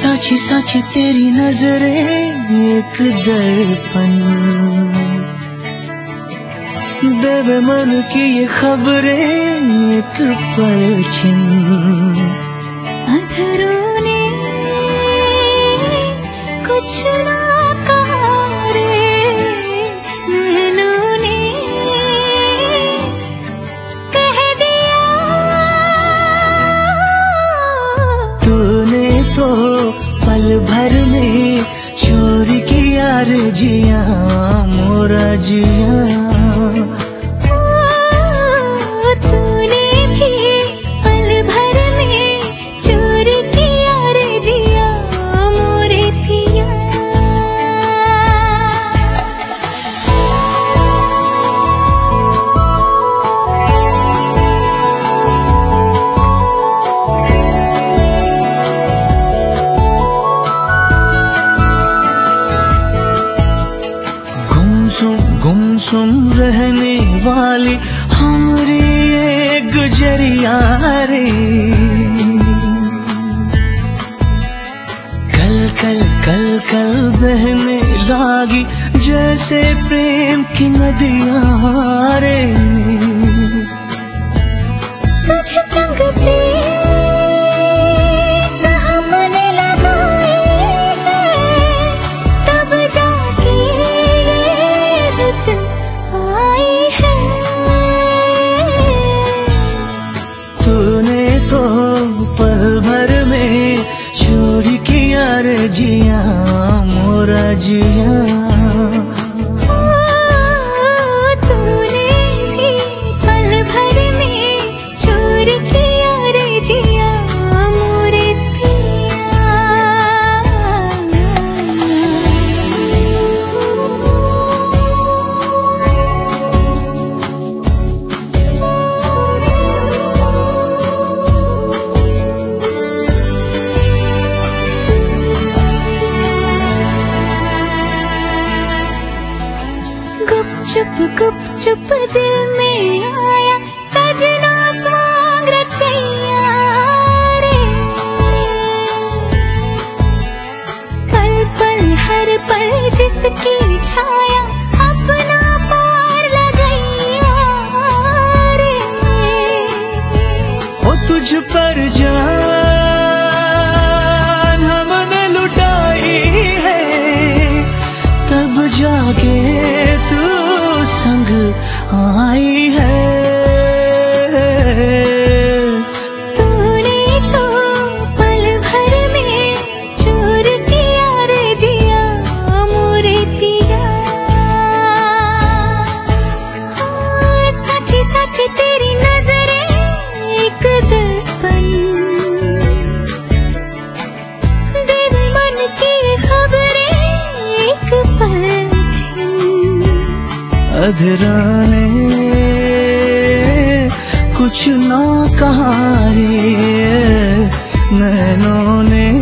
साची साची तेरी नजरें एक दर्पण, बेबे मन की ये खबरें एक पलछिन। अधरों ने कुछ ना कहा रे, नैनों ने कह दिया। तूने तो पल भर में चोरी किया रे जिया मोरा जिया। तूने भी पल भर में चोरी किया रे जिया मोरे पिया। गुमसुम रहने वाली हमारी ये गुजरिया रे, कल कल कल कल बहने लागी जैसे प्रेम की नदियां रे। तुझे संग पे हमने लगाए हैं, तब जाके ये रुत आई है। तूने तो पल भर में चोरी किया रे जिया मोरा जिया। तूने भी पल भर में चोरी किया रे जिया मोरे पिया। गुप चुप दिल में आया सजना स्वांग रचैया रे। पल पल हर पल जिसकी छाया अपना पार लगैया रे। ओ तुझ पर जान हमने लुटाई है, तब जाके तू संग आई है। तूने तो पल भर में चोर किया रे जिया मोरे पिया। साची साची तेरी नजरें एक दर्पण, देवे मन की खबरें एक पलछिन। अधराने कुछ ना कहा रे, नैनों ने